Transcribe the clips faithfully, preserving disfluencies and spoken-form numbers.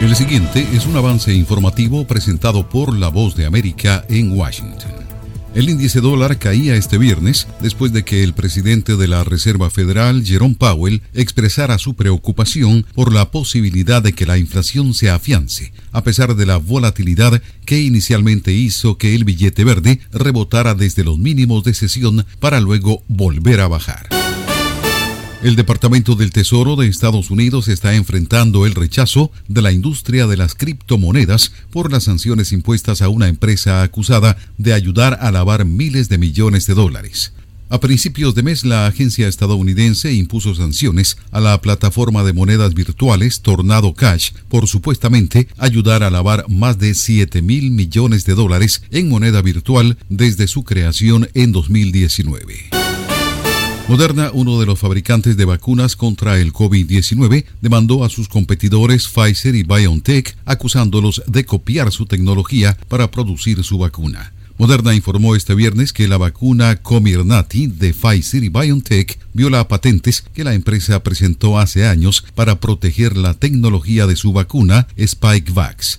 El siguiente es un avance informativo presentado por La Voz de América en Washington. El índice dólar caía este viernes después de que el presidente de la Reserva Federal, Jerome Powell, expresara su preocupación por la posibilidad de que la inflación se afiance, a pesar de la volatilidad que inicialmente hizo que el billete verde rebotara desde los mínimos de sesión para luego volver a bajar. El Departamento del Tesoro de Estados Unidos está enfrentando el rechazo de la industria de las criptomonedas por las sanciones impuestas a una empresa acusada de ayudar a lavar miles de millones de dólares. A principios de mes, la agencia estadounidense impuso sanciones a la plataforma de monedas virtuales Tornado Cash por supuestamente ayudar a lavar más de siete mil millones de dólares en moneda virtual desde su creación en dos mil diecinueve. Moderna, uno de los fabricantes de vacunas contra el COVID diecinueve, demandó a sus competidores Pfizer y BioNTech, acusándolos de copiar su tecnología para producir su vacuna. Moderna informó este viernes que la vacuna Comirnaty de Pfizer y BioNTech viola patentes que la empresa presentó hace años para proteger la tecnología de su vacuna Spikevax.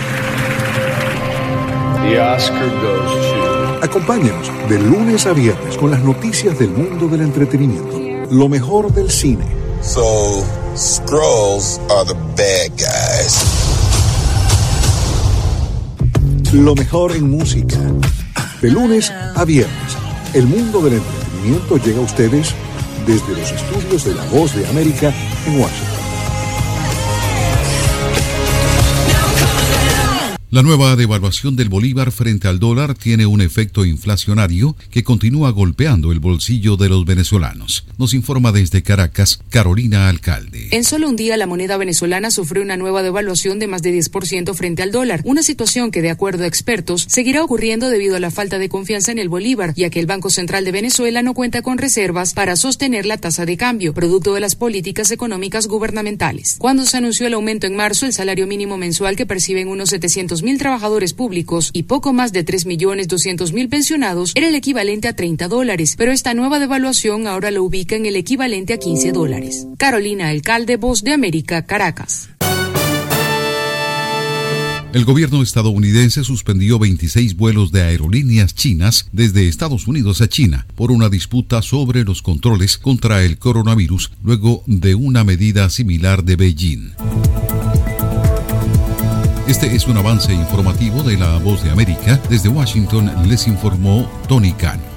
The Oscar goes to... Acompáñanos de lunes a viernes con las noticias del mundo del entretenimiento. Lo mejor del cine. So, Skrulls are the bad guys. Lo mejor en música. De lunes a viernes, el mundo del entretenimiento llega a ustedes desde los estudios de La Voz de América en Washington. La nueva devaluación del bolívar frente al dólar tiene un efecto inflacionario que continúa golpeando el bolsillo de los venezolanos. Nos informa desde Caracas, Carolina Alcalde. En solo un día, la moneda venezolana sufrió una nueva devaluación de más de diez por ciento frente al dólar, una situación que, de acuerdo a expertos, seguirá ocurriendo debido a la falta de confianza en el bolívar, ya que el Banco Central de Venezuela no cuenta con reservas para sostener la tasa de cambio, producto de las políticas económicas gubernamentales. Cuando se anunció el aumento en marzo, el salario mínimo mensual que perciben unos setecientos mil trabajadores públicos y poco más de tres millones doscientos mil pensionados era el equivalente a treinta dólares, pero esta nueva devaluación ahora lo ubica en el equivalente a quince dólares. Carolina Alcalde, Voz de América, Caracas. El gobierno estadounidense suspendió veintiséis vuelos de aerolíneas chinas desde Estados Unidos a China por una disputa sobre los controles contra el coronavirus luego de una medida similar de Beijing. Este es un avance informativo de La Voz de América. Desde Washington les informó Tony Cano.